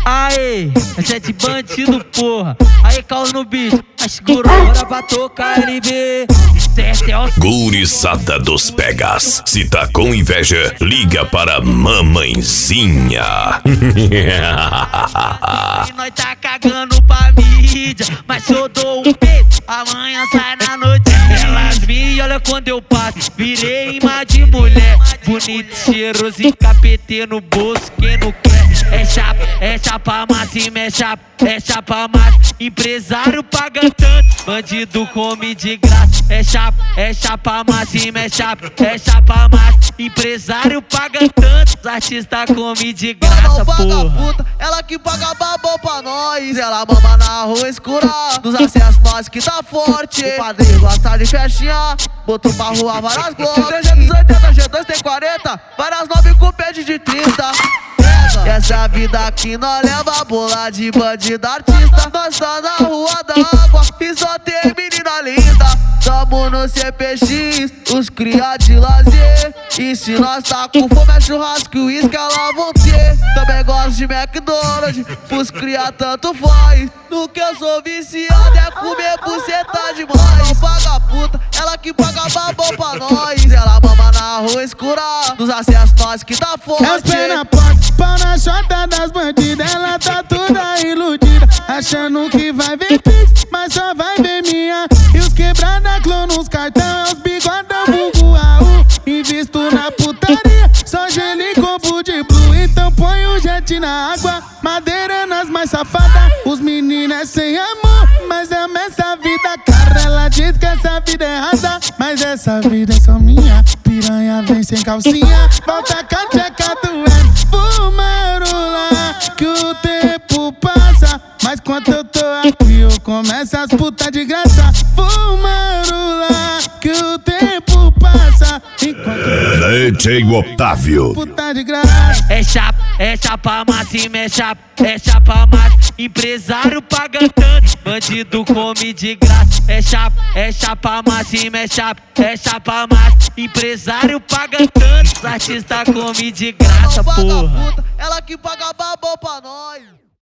Aê, essa é de bandido, porra. Aí, caos no beat, mas segura agora pra tocar LB. Gurizada dos Pegas, se tá com inveja, liga para mamãezinha. Nós tá cagando pra mídia, mas eu dou um peito, amanhã sai na noite. Elas me olham quando eu passo, virei imã de mulher. Bonito, cheiroso e capetê no bolso, quem não quer. É chapa massa e é chapa massa. Empresário paga tanto, bandido come de graça. É chapa massa e é chapa massa. Empresário paga tanto, artista come de graça, porra. Puta, ela que paga babão pra nós. Ela mama na rua escura, nos acessos nós que tá forte. O padrinho gosta de festinha, botou pra rua várias glocks. 380, G2 tem 40, várias 9 com pede de 30. Essa é a vida que nós leva, bola de bandido artista. Nós tá na rua d'água e só tem menina linda. Tamo no CPX, os cria de lazer. E se nós tá com fome é churrasco e uísque elas vão ter. Também gosto de McDonald's, pros cria tanto faz. No que eu sou viciado é comer buceta demais. Não paga puta, ela que paga babão pra nós. Ela mama na rua escura, nos acessos nós que tá forte. As pernas fortes, pau na chota das bandidas. Ela tá toda iludida, achando que vai ver pix, mas só vai ver minha. E os quebrada clã nos cartão, os bigodão vulgo AU. Invisto na putaria, só gelo e combo de blue. Então põe o jet na água, madeira nas mais safadas. Os meninos é sem amor, mas ama essa vida cara. Ela diz que essa vida é rasa, mas essa vida é só minha. Piranha vem sem calcinha, volta com a tcheca doendo. Fumarula, que o tempo passa, mas quando eu tô aqui eu começo as putas de graça. Fumarula, que o tempo passa, enquanto DJ Otávio. puta de graça. É chapa massa e é chapa massa. Empresário paga tanto, bandido come de graça. É chapa massa e é chapa massa. Empresário paga tanto, artista come de graça, porra. Ela que paga babão pra nós.